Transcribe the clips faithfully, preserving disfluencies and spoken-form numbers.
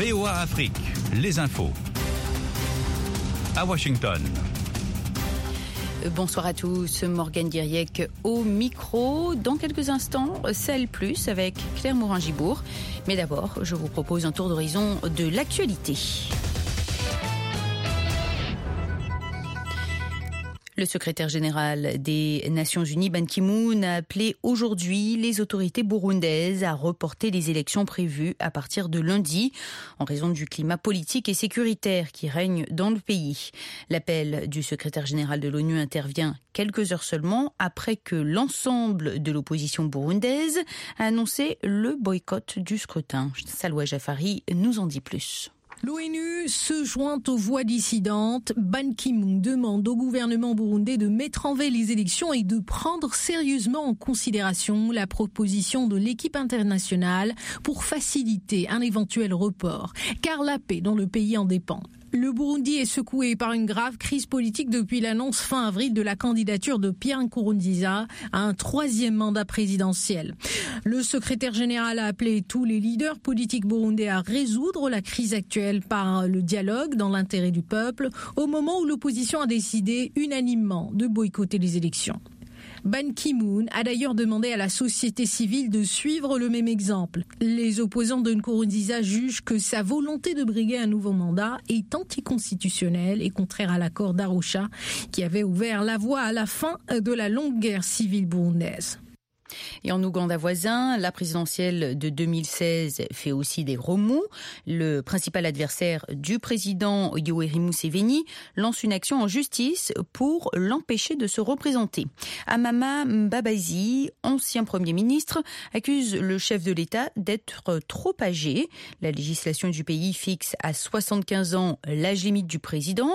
V O A Afrique, les infos. À Washington. Bonsoir à tous, Morgane Diriec au micro. Dans quelques instants, Sahel Plus avec Claire Morin-Gibourg. Mais d'abord, je vous propose un tour d'horizon de l'actualité. Le secrétaire général des Nations Unies, Ban Ki-moon, a appelé aujourd'hui les autorités burundaises à reporter les élections prévues à partir de lundi en raison du climat politique et sécuritaire qui règne dans le pays. L'appel du secrétaire général de l'ONU intervient quelques heures seulement après que l'ensemble de l'opposition burundaise a annoncé le boycott du scrutin. Salwa Jafari nous en dit plus. L'ONU se joint aux voix dissidentes. Ban Ki-moon demande au gouvernement burundais de mettre en veille les élections et de prendre sérieusement en considération la proposition de l'équipe internationale pour faciliter un éventuel report, car la paix dans le pays en dépend. Le Burundi est secoué par une grave crise politique depuis l'annonce fin avril de la candidature de Pierre Nkurunziza à un troisième mandat présidentiel. Le secrétaire général a appelé tous les leaders politiques burundais à résoudre la crise actuelle par le dialogue dans l'intérêt du peuple, au moment où l'opposition a décidé unanimement de boycotter les élections. Ban Ki-moon a d'ailleurs demandé à la société civile de suivre le même exemple. Les opposants de Nkurunziza jugent que sa volonté de briguer un nouveau mandat est anticonstitutionnelle et contraire à l'accord d'Arusha qui avait ouvert la voie à la fin de la longue guerre civile burundaise. Et en Ouganda voisin, la présidentielle de deux mille seize fait aussi des remous. Le principal adversaire du président Yoweri Museveni lance une action en justice pour l'empêcher de se représenter. Amama Mbabazi, ancien Premier ministre, accuse le chef de l'État d'être trop âgé. La législation du pays fixe à soixante-quinze ans l'âge limite du président.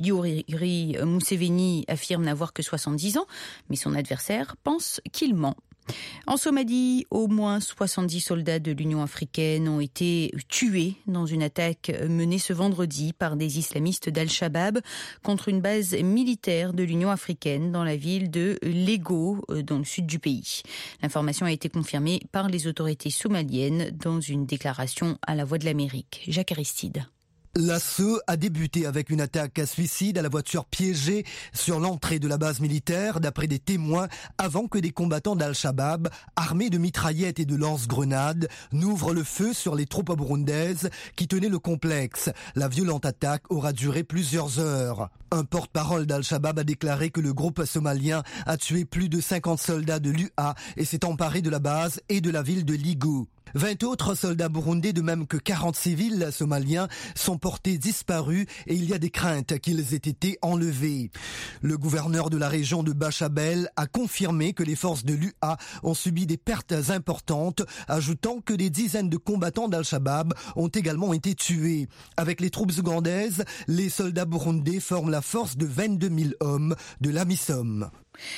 Yoweri Museveni affirme n'avoir que soixante-dix ans, mais son adversaire pense qu'il ment. En Somalie, au moins soixante-dix soldats de l'Union africaine ont été tués dans une attaque menée ce vendredi par des islamistes d'Al-Shabaab contre une base militaire de l'Union africaine dans la ville de Lego, dans le sud du pays. L'information a été confirmée par les autorités somaliennes dans une déclaration à la Voix de l'Amérique. Jacques Aristide. L'assaut a débuté avec une attaque à suicide à la voiture piégée sur l'entrée de la base militaire, d'après des témoins, avant que des combattants d'Al-Shabaab, armés de mitraillettes et de lance-grenades, n'ouvrent le feu sur les troupes burundaises qui tenaient le complexe. La violente attaque aura duré plusieurs heures. Un porte-parole d'Al-Shabaab a déclaré que le groupe somalien a tué plus de cinquante soldats de l'U A et s'est emparé de la base et de la ville de Ligou. vingt autres soldats burundais, de même que quarante civils somaliens, sont portés disparus et il y a des craintes qu'ils aient été enlevés. Le gouverneur de la région de Bachabel a confirmé que les forces de l'U A ont subi des pertes importantes, ajoutant que des dizaines de combattants d'Al-Shabaab ont également été tués. Avec les troupes ougandaises, les soldats burundais forment la force de vingt-deux mille hommes de l'AMISOM.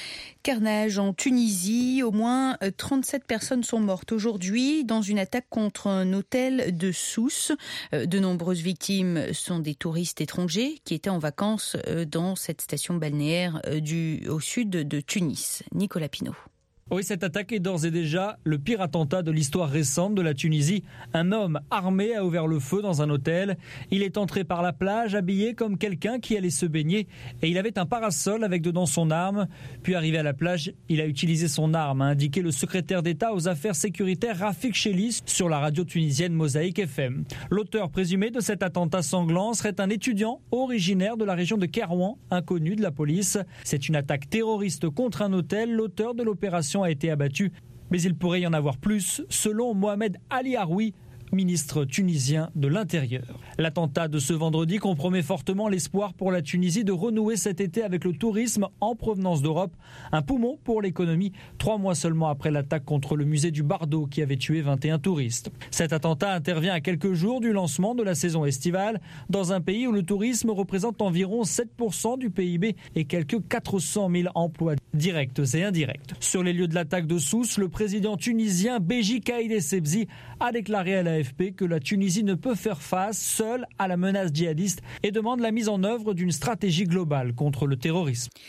Carnage en Tunisie, au moins trente-sept personnes sont mortes aujourd'hui dans une attaque contre un hôtel de Sousse. De nombreuses victimes sont des touristes étrangers qui étaient en vacances dans cette station balnéaire du, au sud de Tunis. Nicolas Pinault. Oui, cette attaque est d'ores et déjà le pire attentat de l'histoire récente de la Tunisie. Un homme armé a ouvert le feu dans un hôtel. Il est entré par la plage, habillé comme quelqu'un qui allait se baigner. Et il avait un parasol avec dedans son arme. Puis arrivé à la plage, il a utilisé son arme, a indiqué le secrétaire d'État aux affaires sécuritaires Rafik Chelis sur la radio tunisienne Mosaïque F M. L'auteur présumé de cet attentat sanglant serait un étudiant originaire de la région de Kérouan, inconnu de la police. C'est une attaque terroriste contre un hôtel. L'auteur de l'opération a été abattu, mais il pourrait y en avoir plus, selon Mohamed Ali Haroui, ministre tunisien de l'Intérieur. L'attentat de ce vendredi compromet fortement l'espoir pour la Tunisie de renouer cet été avec le tourisme en provenance d'Europe. Un poumon pour l'économie, trois mois seulement après l'attaque contre le musée du Bardo qui avait tué vingt et un touristes. Cet attentat intervient à quelques jours du lancement de la saison estivale dans un pays où le tourisme représente environ sept pour cent du P I B et quelques quatre cent mille emplois directs et indirects. Sur les lieux de l'attaque de Sousse, le président tunisien Béji Caïd Essebsi a déclaré à la A F P que la Tunisie ne peut faire face seule à la menace djihadiste et demande la mise en œuvre d'une stratégie globale contre le terrorisme.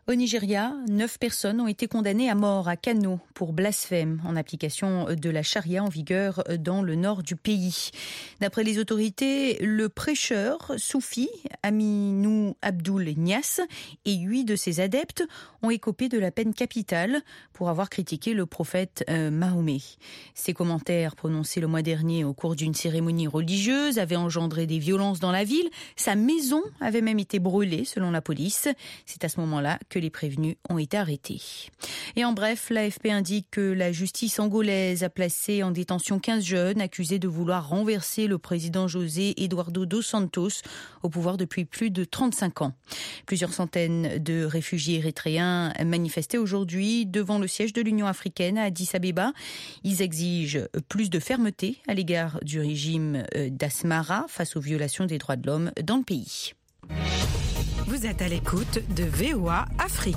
Au Nigeria, neuf personnes ont été condamnées à mort à Kano pour blasphème en application de la charia en vigueur dans le nord du pays. D'après les autorités, le prêcheur soufi Aminou Abdoul Niass et huit de ses adeptes ont écopé de la peine capitale pour avoir critiqué le prophète euh, Mahomet. Ces commentaires prononcés le mois dernier au cours d'une cérémonie religieuse avaient engendré des violences dans la ville. Sa maison avait même été brûlée selon la police. C'est à ce moment-là que les prévenus ont été arrêtés. Et en bref, l'A F P indique que la justice angolaise a placé en détention quinze jeunes accusés de vouloir renverser le président José Eduardo dos Santos au pouvoir depuis plus de trente-cinq ans. Plusieurs centaines de réfugiés érythréens manifestaient aujourd'hui devant le siège de l'Union africaine à Addis Abeba. Ils exigent plus de fermeté à l'égard du régime d'Asmara face aux violations des droits de l'homme dans le pays. Vous êtes à l'écoute de V O A Afrique.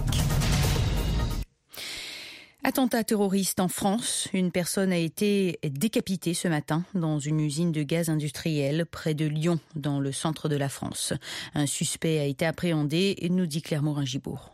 Attentat terroriste en France. Une personne a été décapitée ce matin dans une usine de gaz industriel près de Lyon, dans le centre de la France. Un suspect a été appréhendé, nous dit Claire Morin-Gibourg.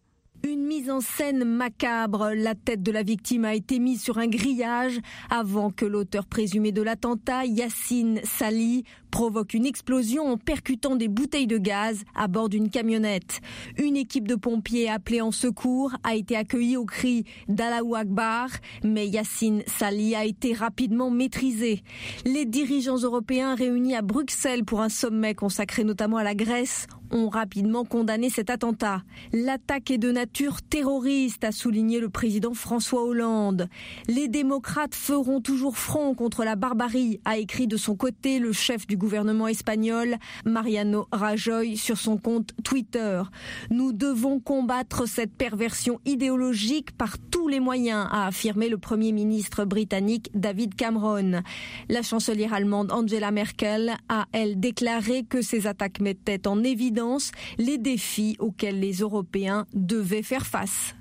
Une mise en scène macabre. La tête de la victime a été mise sur un grillage avant que l'auteur présumé de l'attentat, Yassine Sali, provoque une explosion en percutant des bouteilles de gaz à bord d'une camionnette. Une équipe de pompiers appelée en secours a été accueillie au cri d'Allahu Akbar, mais Yassine Sali a été rapidement maîtrisé. Les dirigeants européens réunis à Bruxelles pour un sommet consacré notamment à la Grèce ont rapidement condamné cet attentat. L'attaque est de nature terroriste, a souligné le président François Hollande. Les démocrates feront toujours front contre la barbarie, a écrit de son côté le chef du gouvernement espagnol, Mariano Rajoy, sur son compte Twitter. Nous devons combattre cette perversion idéologique par tous les moyens, a affirmé le premier ministre britannique David Cameron. La chancelière allemande Angela Merkel a, elle, déclaré que ces attaques mettaient en évidence les défis auxquels les Européens devaient faire face.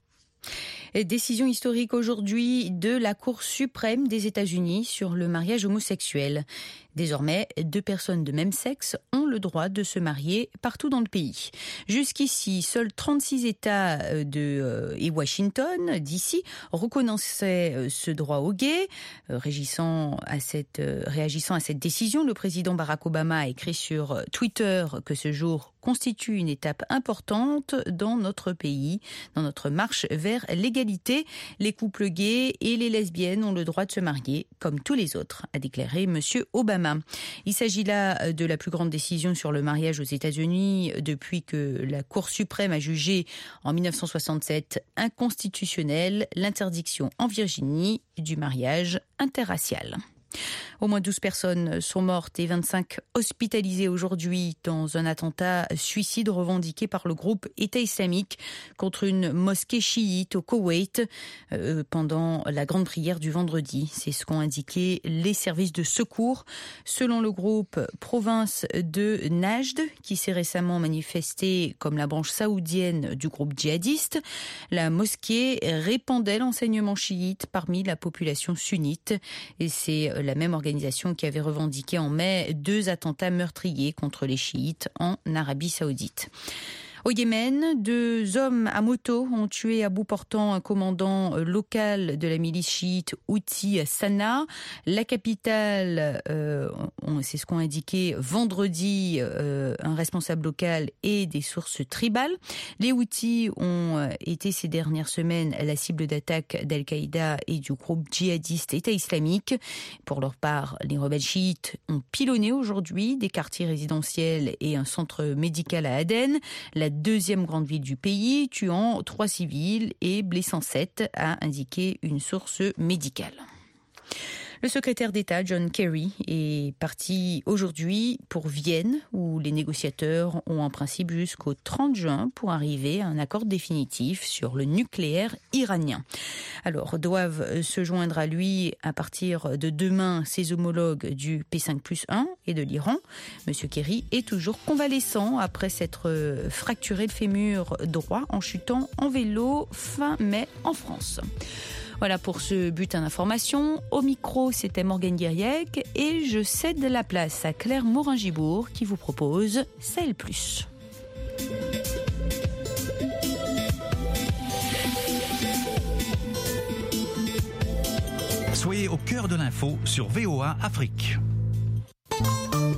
Décision historique aujourd'hui de la Cour suprême des États-Unis sur le mariage homosexuel. Désormais, deux personnes de même sexe ont le droit de se marier partout dans le pays. Jusqu'ici, seuls trente-six États de, euh, et Washington, D C, reconnaissaient ce droit aux gays. Euh, régissant à cette, euh, réagissant à cette décision, le président Barack Obama a écrit sur Twitter que ce jour constitue une étape importante dans notre pays, dans notre marche vers l'égalité. Les couples gays et les lesbiennes ont le droit de se marier comme tous les autres, a déclaré M. Obama. Il s'agit là de la plus grande décision sur le mariage aux États-Unis depuis que la Cour suprême a jugé en mille neuf cent soixante-sept inconstitutionnelle l'interdiction en Virginie du mariage interracial. Au moins douze personnes sont mortes et vingt-cinq hospitalisées aujourd'hui dans un attentat suicide revendiqué par le groupe État islamique contre une mosquée chiite au Koweït euh, pendant la grande prière du vendredi. C'est ce qu'ont indiqué les services de secours. Selon le groupe Province de Najd, qui s'est récemment manifesté comme la branche saoudienne du groupe djihadiste, la mosquée répandait l'enseignement chiite parmi la population sunnite. Et c'est la même organisation qui avait revendiqué en mai deux attentats meurtriers contre les chiites en Arabie Saoudite. Au Yémen, deux hommes à moto ont tué à bout portant un commandant local de la milice chiite Houthi Sanaa. La capitale, euh, c'est ce qu'ont indiqué vendredi euh, un responsable local et des sources tribales. Les Houthis ont été ces dernières semaines la cible d'attaques d'Al-Qaïda et du groupe djihadiste État islamique. Pour leur part, les rebelles chiites ont pilonné aujourd'hui des quartiers résidentiels et un centre médical à Aden. La deuxième grande ville du pays, tuant trois civils et blessant sept, a indiqué une source médicale. Le secrétaire d'État John Kerry est parti aujourd'hui pour Vienne, où les négociateurs ont en principe jusqu'au trente juin pour arriver à un accord définitif sur le nucléaire iranien. Alors, doivent se joindre à lui à partir de demain ses homologues du P cinq plus un et de l'Iran. Monsieur Kerry est toujours convalescent après s'être fracturé le fémur droit en chutant en vélo fin mai en France. Voilà pour ce bulletin d'information. Au micro, c'était Morgane Guiriec et je cède la place à Claire Morin-Gibourg qui vous propose Sahel plus. Soyez au cœur de l'info sur V O A Afrique.